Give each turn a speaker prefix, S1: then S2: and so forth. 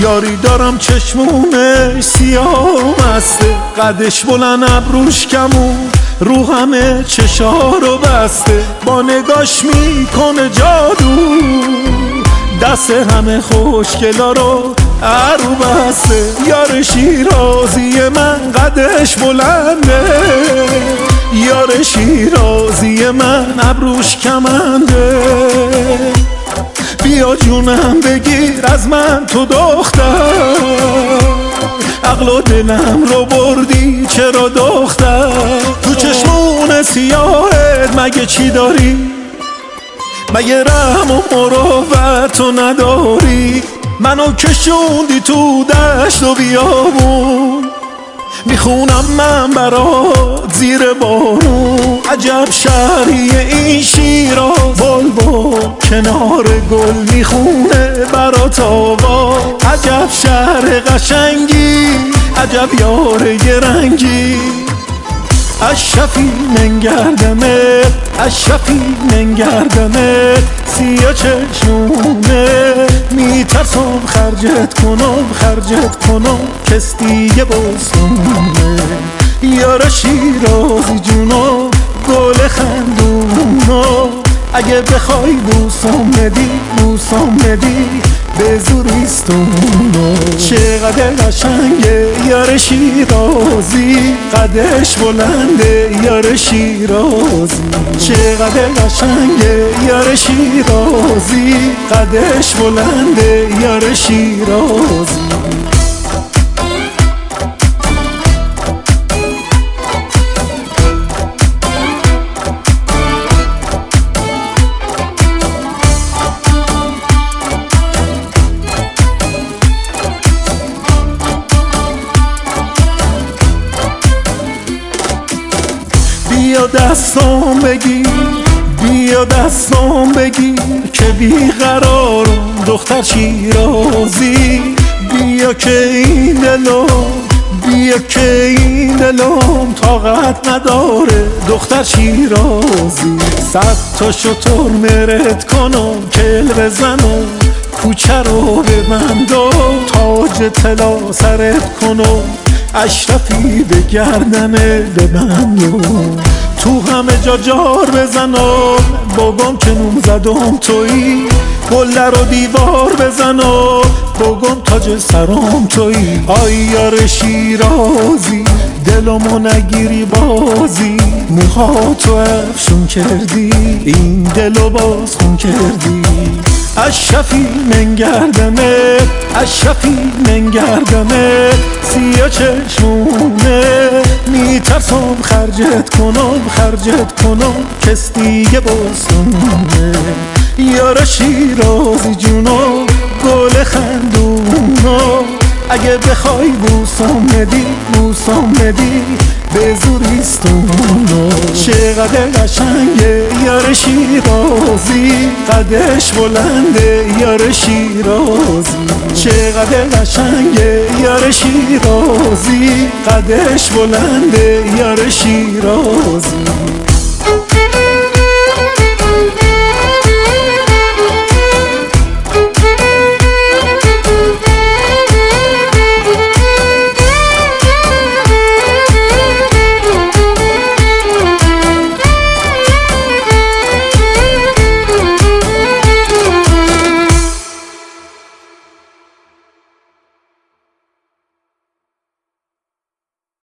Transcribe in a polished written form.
S1: یاری دارم چشمونش سیاه مسته، قدش بلند ابروش کمون، رو همه چشارو بسته، با نگاش میکنه جادو، دست همه خوشگلا رو عرو بسته. یار شیرازی من قدش بلنده، یار شیرازی من ابروش کمنده. بیا جونم بگیر از من تو دختر، عقل و دلم رو بردی چرا دختر؟ تو چشمون سیاهت مگه چی داری؟ مگه رحم و مروت تو نداری؟ منو کشوندی تو دشت و بیابون، میخونم من برات زیر بارون. عجب شهری این شیراز، بلبل کنار گل میخونه برات آوا. عجب شهر قشنگی، عجب یار گرنگی. اشرفی ننگردمت، اشرفی ننگردمت، سیاه چشمونه میترسم خرجت کنم کس دیگه بستونه. یار شیرازی جونو گل خندونو، اگه بخوای بوسم ندی به زوریستونو. چقدر قشنگه یار شیرازی، قدش بلنده یار شیرازی. چقدر قشنگه یار شیرازی، قدش بلنده یار شیرازی. بیا دستام بگیر، بیا دستام بگیر که بیقرارم دختر شیرازی. بیا که این دلم طاقت نداره دختر شیرازی. 100 تا شتر مرد کنم کل بزنم، کوچه رو ببندم تاج طلا سرت کنم. اشرفی به گردنه ببندم، تو همه جا جار بزنم، بگم که نوم زدم تویی. گل رو دیوار بزنم، بگم تاج سرم تویی. آی یار شیرازی دلمو نگیری بازی، موهاتو افشون کردی این دلو باز خون کردی. اشرفی ننگردمت، اشرفی ننگردمت، سیاه چشمونه میترسم خرجت کنم کس دیگه بستونه. یار شیرازی جونو گل خندونو، اگه بخوای بوسم ندی به زوریستونو. چقدر قشنگه یار شیرازی، قدش بلنده یار شیرازی. چقدر قشنگه یار شیرازی، قدش بلنده یار شیرازی.